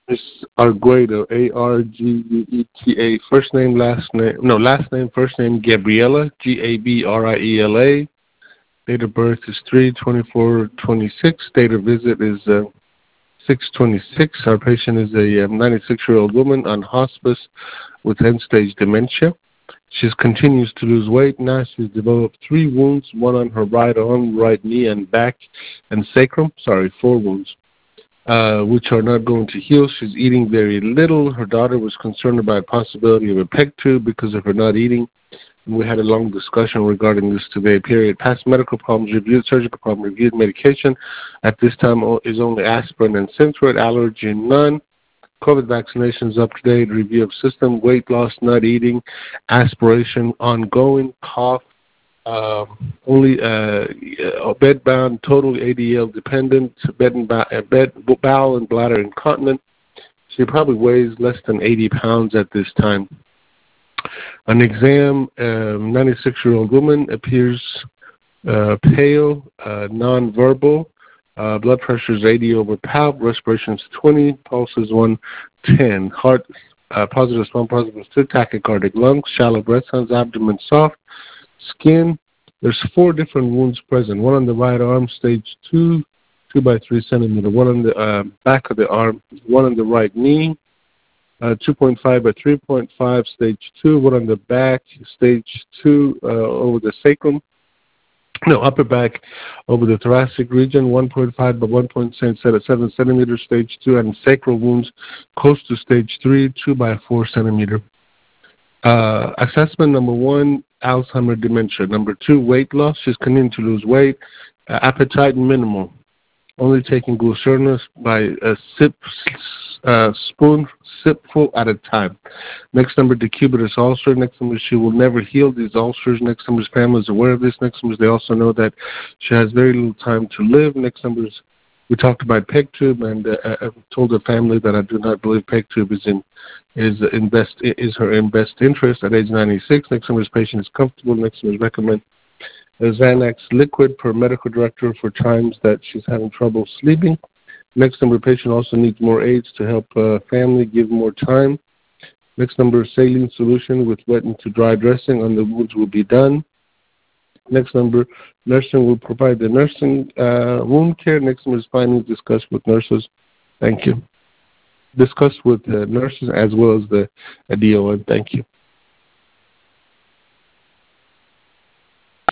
Miss Argueta, Argueta. First name, last name, first name, Gabriela, Gabriela. Date of birth is 3/24/26. Date of visit is 6/26. Our patient is a 96-year-old woman on hospice with end-stage dementia. She continues to lose weight. Now she's developed 3 wounds, one on her right arm, right knee, and back and sacrum. 4 wounds, which are not going to heal. She's eating very little. Her daughter was concerned about the possibility of a PEG tube because of her not eating. And we had a long discussion regarding this today. Past medical problems reviewed, surgical problem reviewed, medication at this time is only aspirin and Synthroid, allergy none. COVID vaccinations up to date, review of system, weight loss, not eating, aspiration ongoing, cough, only bedbound, totally ADL dependent, bowel and bladder incontinent. She probably weighs less than 80 pounds at this time. An exam, 96-year-old woman appears pale, nonverbal. Blood pressure is 80 over palp. Respiration is 20. Pulse is 110. Heart, positive response, positive to tachycardic lungs. Shallow breath sounds. Abdomen soft. Skin, there's 4 different wounds present. One on the right arm, stage 2, 2 by 3 centimeter. One on the back of the arm. One on the right knee. 2.5 by 3.5, stage 2. One on the back, stage 2, over the sacrum. Upper back over the thoracic region, 1.5 by 1.7 centimeter, stage 2, and sacral wounds close to stage 3, 2 by 4 centimeter. Assessment number 1, Alzheimer's dementia. Number 2, weight loss. She's continuing to lose weight. Appetite minimal. Only taking glucerna by a sipful at a time. Next number, decubitus ulcer. Next number, she will never heal these ulcers. Next number, family is aware of this. Next number, they also know that she has very little time to live. Next number, we talked about PEG tube, and I told the family that I do not believe PEG tube is her in best interest at age 96. Next number, patient is comfortable. Next number, recommend Xanax liquid per medical director for times that she's having trouble sleeping. Next number, patient also needs more aids to help family give more time. Next number, saline solution with wet into dry dressing on the wounds will be done. Next number, nursing will provide the nursing wound care. Next number is findings discussed with nurses. Thank you. Discussed with nurses as well as the DON. Thank you.